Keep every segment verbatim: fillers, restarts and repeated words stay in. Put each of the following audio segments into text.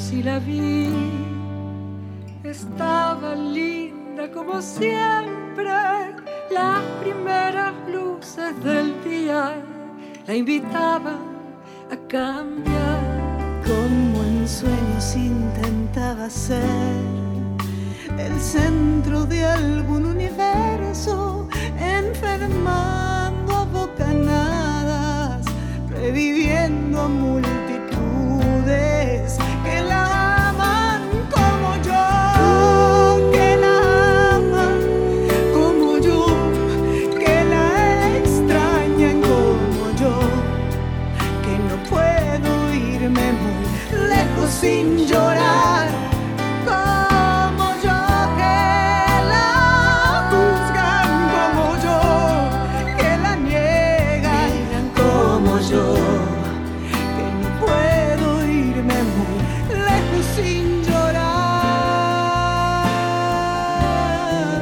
y la vi. Estaba linda como siempre, las primeras luces del día la invitaban a cambiar. Como en sueños intentaba ser el centro de algún universo, enfermando a bocanadas, reviviendo a multitudes que la aman como yo, que la aman como yo, que la extrañan como yo, que no puedo irme muy lejos sin llorar. Como yo, que la juzgan como yo, que la niegan como yo, que no puedo irme muy lejos sin llorar.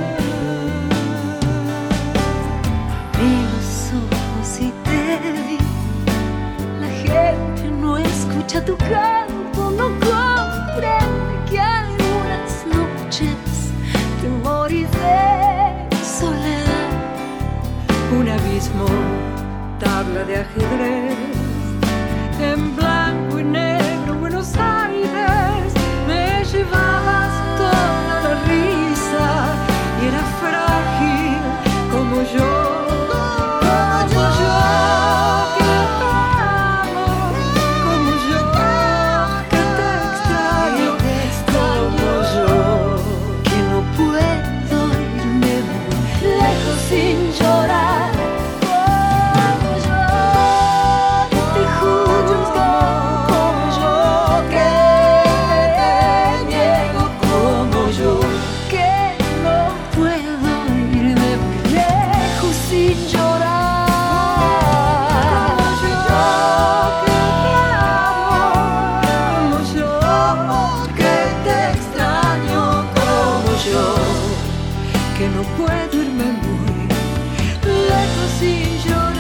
Vi los ojos y te vi. La gente no escucha tu canto, no comprende que hay unas noches de morir de soledad. Un abismo, tabla de ajedrez, en blanco y negro, Buenos Aires. Me llevabas toda la risa y era frágil como yo, como yo, que te amo, como yo, que te extraño, como yo, Que no puedo irme muy lejos sin llorar. Como yo, que te juzgo, como yo, que te niego, como yo, que no puedo irme muy lejos sin llorar. como yo, que te amo, como yo, que te extraño, como yo, que no puedo irme muy lejos sin llorar.